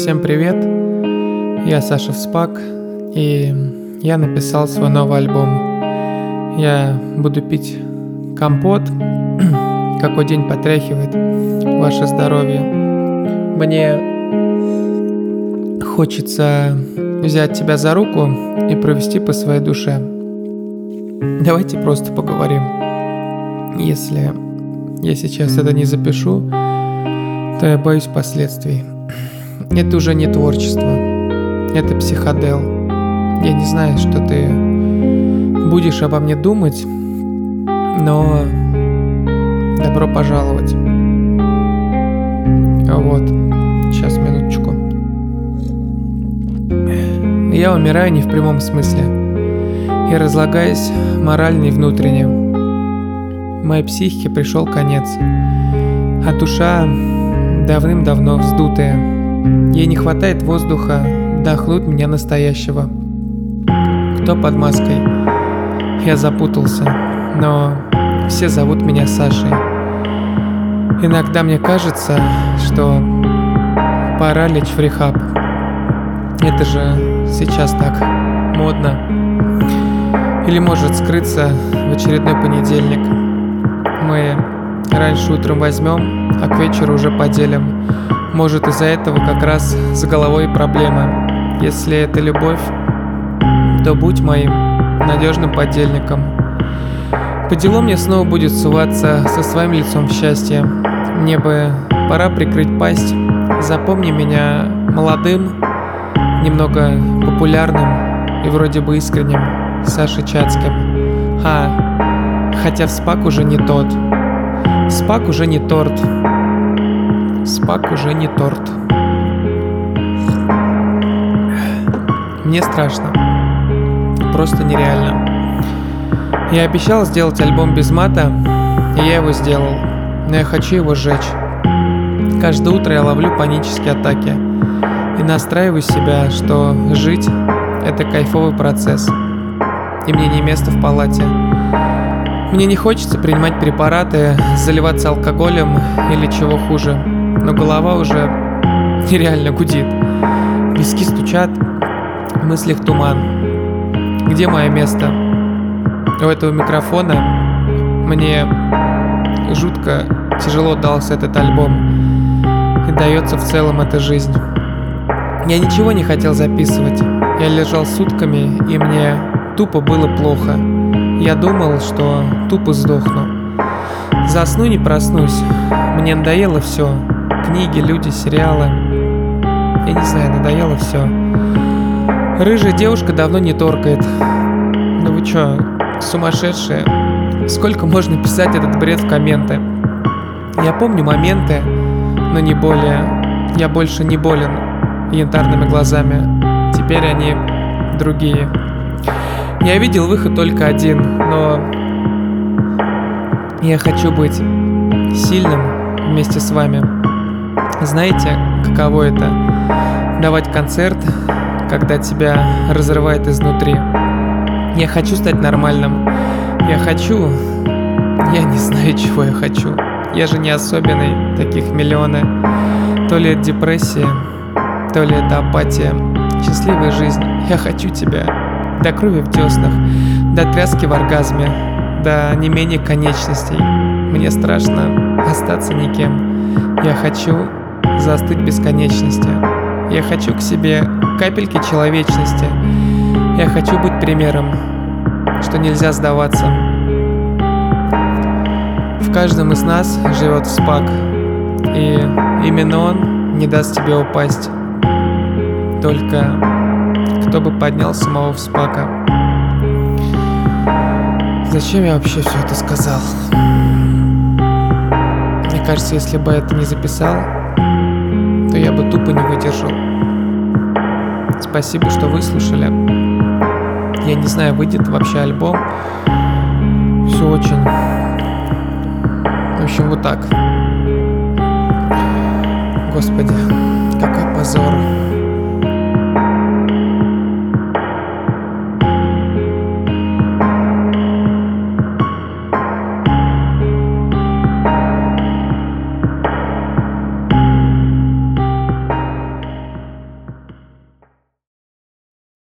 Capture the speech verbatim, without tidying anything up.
Всем привет, я Саша Вспак, и я написал свой новый альбом. Я буду пить компот, какой день потряхивает ваше здоровье. Мне хочется взять тебя за руку и провести по своей душе. Давайте просто поговорим. Если я сейчас это не запишу, то я боюсь последствий. Это уже не творчество, это психодел. Я не знаю, что ты будешь обо мне думать, но добро пожаловать. Вот, сейчас, минуточку. Я умираю не в прямом смысле. Я разлагаюсь морально и внутренне. Моей психике пришел конец, а душа давным-давно вздутая. Ей не хватает воздуха вдохнуть меня настоящего. Кто под маской? Я запутался, но все зовут меня Сашей. Иногда мне кажется, что пора лечь в рехаб. Это же сейчас так модно. Или может скрыться в очередной понедельник. Мы раньше утром возьмем, а к вечеру уже поделим. Может, из-за этого как раз с головой проблемы. Если это любовь, то будь моим надежным подельником. По делу мне снова будет суваться со своим лицом в счастье. Мне бы пора прикрыть пасть. Запомни меня молодым, немного популярным и вроде бы искренним Сашей Чацким. А, хотя Вспак уже не тот. Вспак уже не торт. Вспак уже не торт. Мне страшно. Просто нереально. Я обещал сделать альбом без мата, и я его сделал. Но я хочу его сжечь. Каждое утро я ловлю панические атаки и настраиваю себя, что жить — это кайфовый процесс. И мне не место в палате. Мне не хочется принимать препараты, заливаться алкоголем или чего хуже. Но голова уже нереально гудит. Виски стучат, в мыслях туман. Где мое место? У этого микрофона. Мне жутко тяжело дался этот альбом. И дается в целом эта жизнь. Я ничего не хотел записывать. Я лежал сутками, и мне тупо было плохо. Я думал, что тупо сдохну. Засну, не проснусь. Мне надоело все. Книги, люди, сериалы. Я не знаю, надоело все. Рыжая девушка давно не торкает. Ну вы чё, сумасшедшие? Сколько можно писать этот бред в комменты? Я помню моменты, но не более. Я больше не болен янтарными глазами. Теперь они другие. Я видел выход только один, но я хочу быть сильным вместе с вами. Знаете, каково это? Давать концерт, когда тебя разрывает изнутри. Я хочу стать нормальным. Я хочу... Я не знаю, чего я хочу. Я же не особенный, таких миллионы. То ли это депрессия, то ли это апатия. Счастливая жизнь. Я хочу тебя. До крови в деснах, до тряски в оргазме, до не менее конечностей. Мне страшно остаться никем. Я хочу застыть в бесконечности. Я хочу к себе капельки человечности. Я хочу быть примером, что нельзя сдаваться. В каждом из нас живет Вспак, и именно он не даст тебе упасть. Только кто бы поднял самого Вспака? Зачем я вообще все это сказал? Мне кажется, если бы я это не записал, то я бы тупо не выдержал. Спасибо, что выслушали. Я не знаю, выйдет вообще альбом. Все очень... В общем, вот так. Господи, какой позор.